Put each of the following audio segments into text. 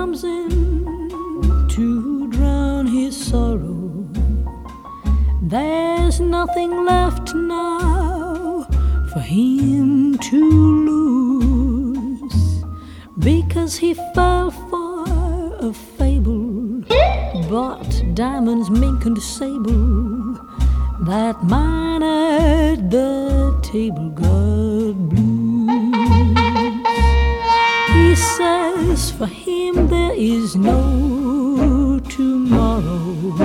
comes in to drown his sorrow, there's nothing left now for him to lose, because he fell for a fable, bought diamonds, mink and sable, that mine at the table got blues. He says for him there is no tomorrow.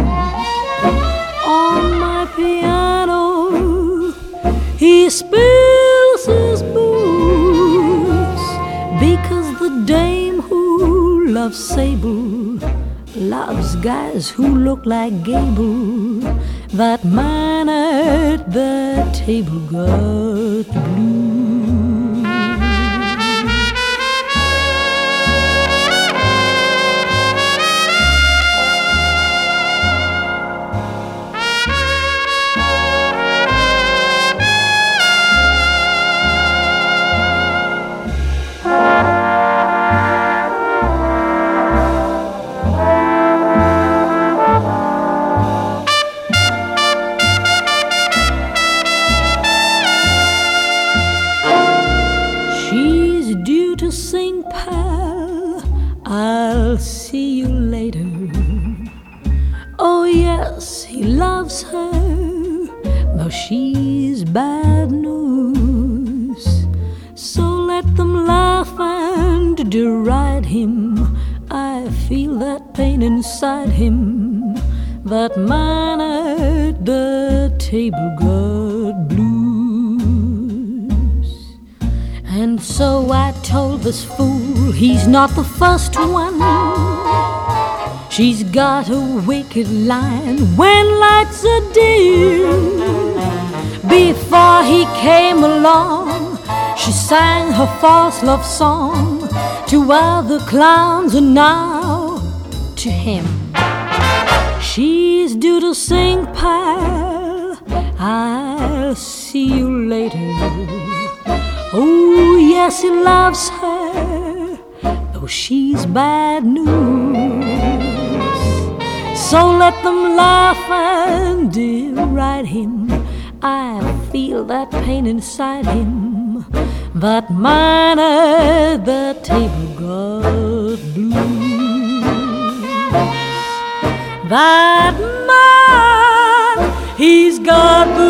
On my piano he spills his booze, because the dame who loves Sable loves guys who look like Gable, that man at the table got blues. To sing, pal, I'll see you later. Oh yes, he loves her, though she's bad news. So let them laugh and deride him, I feel that pain inside him, that man at the table got blues. And so I told this fool he's not the first one. She's got a wicked line when lights are dim. Before he came along, she sang her false love song to other clowns, and now to him she's due to sing, pal, I'll see you later. Oh yes, he loves her, though she's bad news. So let them laugh and deride him, I feel that pain inside him, that man at the table got blues. That man, he's got blues.